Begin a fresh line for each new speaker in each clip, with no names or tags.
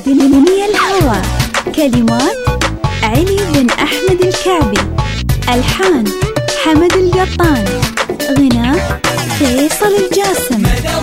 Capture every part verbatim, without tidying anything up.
دنيا الهوى. كلمات علي بن أحمد الكعبي، ألحان حمد القطان، غناء فيصل الجاسم.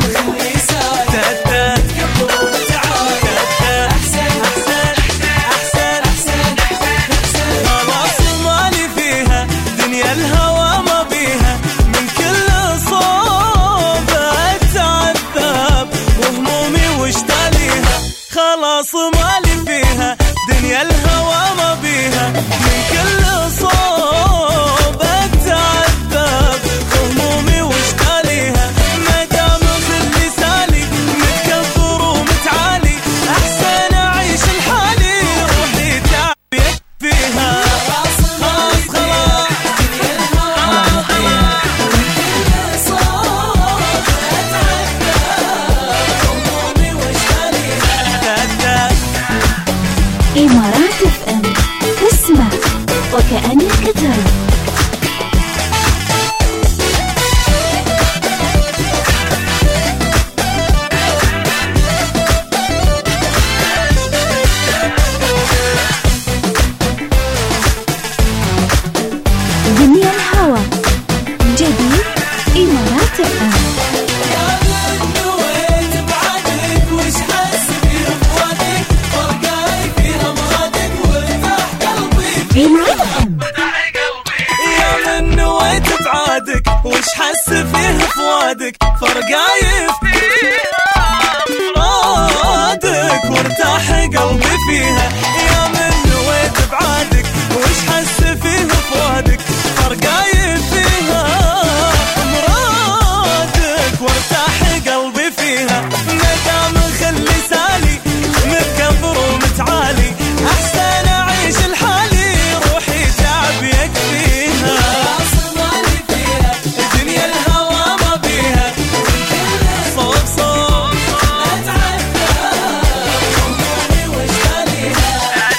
خلاص مالي فيها دنيا الهوى ما بيها، من كل صوب اتعذب همومي وش تاليها. مدام خلي سالي متكبر ومتعالي، احسن اعيش الحالي روحي تعبي فيها. خلاص خلاص خلاص دنيا الهوى ما بيها، من كل صوب اتعذب همومي وش تاليها.
إمارات اف ام، اسمع وكأنك ترى. دنيا الهوى جديد إمارات اف ام.
يا من نويت بعادك وش حس فيه فوادك، فرقايف مرادك وارتاح قلبي فيها. يا من نويت بعادك وش حس فيه فوادك، فرقايف فيها مرادك وارتاح قلبي فيها. مدام خلي سالي متكبر ومتعالي، احسن اعيش الحالي روحي تعب يكفيها. خلاص مالي فيها دنيا الهوى ما بيها، صوب صوب اتعدى همومي وش تاليها.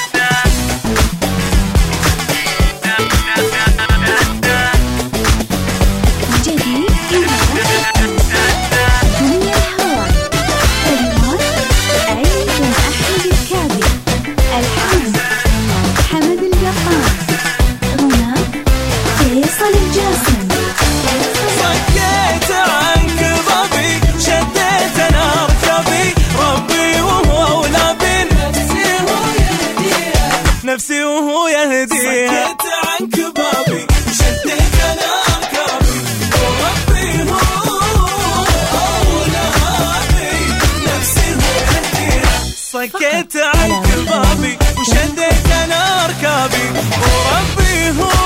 جديد إمارات دنيا الهوى. كلمات علي بن أحمد الكعبي، ألحان حمد القطان، غناء فيصل الجاسم.
صكيت عنك بابي شديت انا ركبي، ربي وهو اولى بين نفسي وهو يهديها، نفسي وهو يهديها. صكيت عنك بابي شديت انا ركبي، وربي هو اولى بين نفسي وهو يهديها. صكيت عنك بابي وشديت انا ركبي، وربي هو